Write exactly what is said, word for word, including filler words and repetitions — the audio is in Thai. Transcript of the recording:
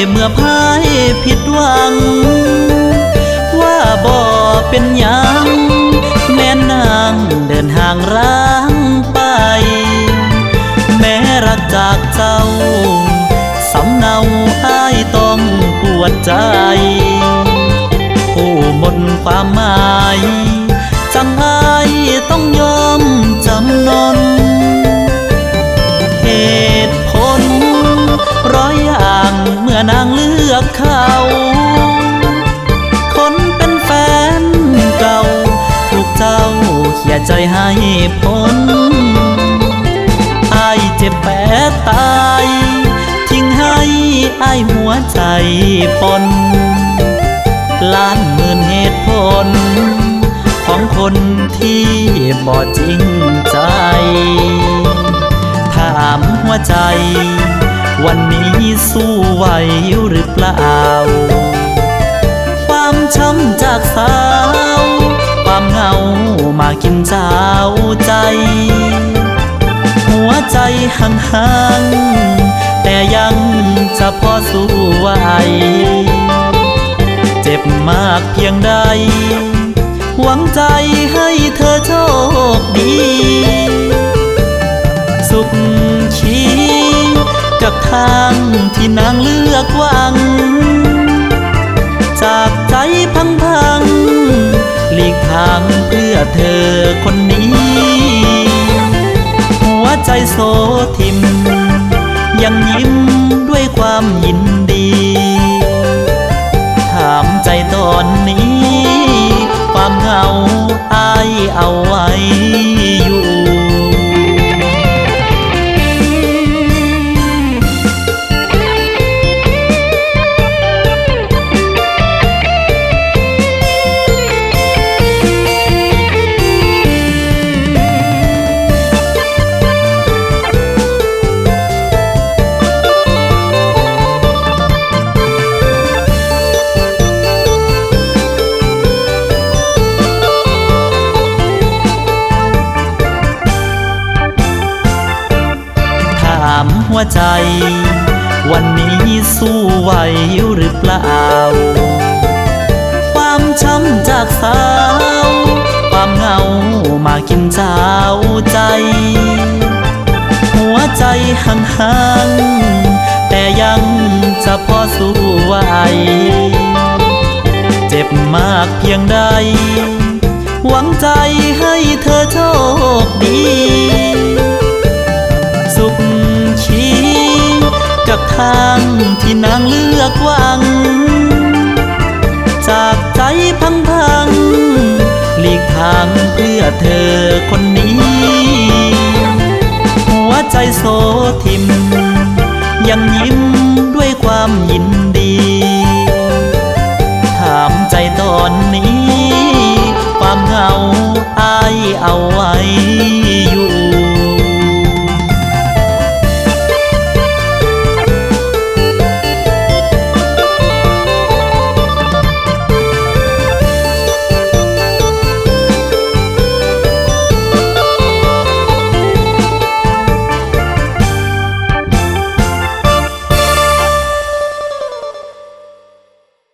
เมื่อพ่ายผิดหวังว่าบ่เป็นหยังแม่นางเดินห่างร้างไปแม้รักจากเจ้าสำเนาอ้ายต้องปวดใจผู้หมดความหมายจังอ้ายต้องยอมจำนนเหตุผลร้อยอย่างเมื่อนางเลือกเขาคนเป็นแฟนเก่าถูกเจ้าเขียใจให้พ้นอ้ายเจ็บแปรตายทิ้งให้อ้ายหัวใจปนล้านหมื่นเหตุผลของคนที่บ่จริงใจถามหัวใจวันนี้สู้ไหวหรือเปล่าความช้ำจากสาวความเหงามากินเจ้าใจหัวใจห่างๆแต่ยังจะพอสู้ไหวเจ็บมากเพียงใดหวังใจให้เธอโชคดีสุขชีกับทางที่นางเลือกหวังจากใจพังพังหลีกทางเพื่อเธอคนนี้หัวใจโสทิมยังยิ้มด้วยความยินดีถามใจตอนนี้ความเหงาอ้ายเอาไว้อยู่หัวใจวันนี้สู้ไหวหรือเปล่าความช้ำจากสาวความเหงามากินเจ้าใจหัวใจห่างๆแต่ยังจะพอสู้ไหวเจ็บมากเพียงใดหวังใจให้เธอโชคดีสุขกับทางที่นางเลือกหวังจากใจพังพังหลีกทางเพื่อเธอคนนี้หัวใจโสทิมยังยิ้มด้วยความยินดี